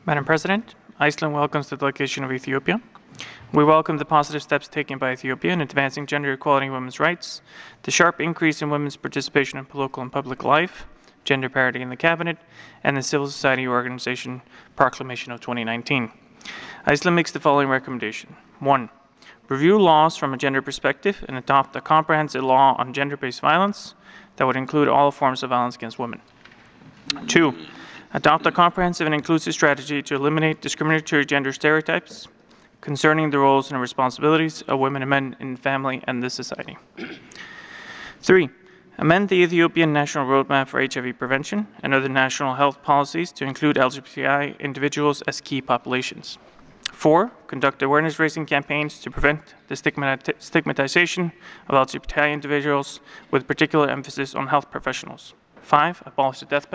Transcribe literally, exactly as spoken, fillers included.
Madam President, Iceland welcomes the delegation of Ethiopia. We welcome the positive steps taken by Ethiopia in advancing gender equality and women's rights, the sharp increase in women's participation in political and public life, gender parity in the cabinet, and the civil society organization proclamation of twenty nineteen. Iceland makes the following recommendation. One, review laws from a gender perspective and adopt a comprehensive law on gender-based violence that would include all forms of violence against women. Two, adopt a comprehensive and inclusive strategy to eliminate discriminatory gender stereotypes concerning the roles and responsibilities of women and men in family and this society. Three, amend the Ethiopian National Roadmap for H I V Prevention and other national health policies to include L G B T I individuals as key populations. Four, conduct awareness-raising campaigns to prevent the stigmati stigmatization of L G B T I individuals with particular emphasis on health professionals. Five, abolish the death penalty.